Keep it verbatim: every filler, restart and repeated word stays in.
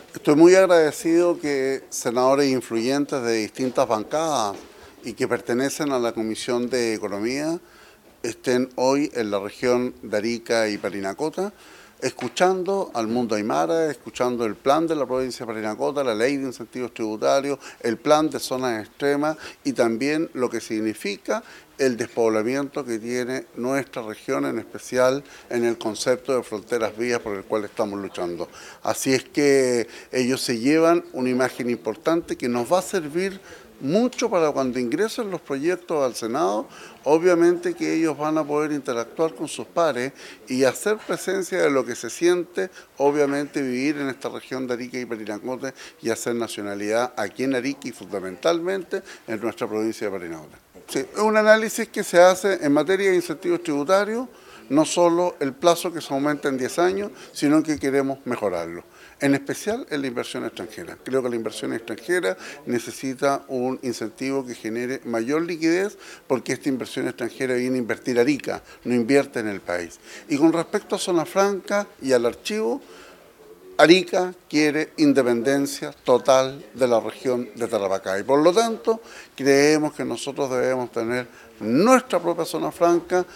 Estoy muy agradecido que senadores influyentes de distintas bancadas y que pertenecen a la Comisión de Economía estén hoy en la región de Arica y Parinacota, escuchando al mundo aymara, escuchando el plan de la provincia de Parinacota, la ley de incentivos tributarios, el plan de zonas extremas y también lo que significa el despoblamiento que tiene nuestra región, en especial en el concepto de fronteras vías por el cual estamos luchando. Así es que ellos se llevan una imagen importante que nos va a servir mucho para cuando ingresen los proyectos al Senado. Obviamente que ellos van a poder interactuar con sus pares y hacer presencia de lo que se siente, obviamente vivir en esta región de Arica y Parinacota y hacer nacionalidad aquí en Arica y fundamentalmente en nuestra provincia de Parinacota. Sí, es un análisis que se hace en materia de incentivos tributarios, no solo el plazo que se aumenta en diez años, sino que queremos mejorarlo, en especial en la inversión extranjera. Creo que la inversión extranjera necesita un incentivo que genere mayor liquidez, porque esta inversión extranjera viene a invertir a Arica, no invierte en el país. Y con respecto a Zona Franca y al archivo, Arica quiere independencia total de la región de Tarapacá y por lo tanto creemos que nosotros debemos tener nuestra propia zona franca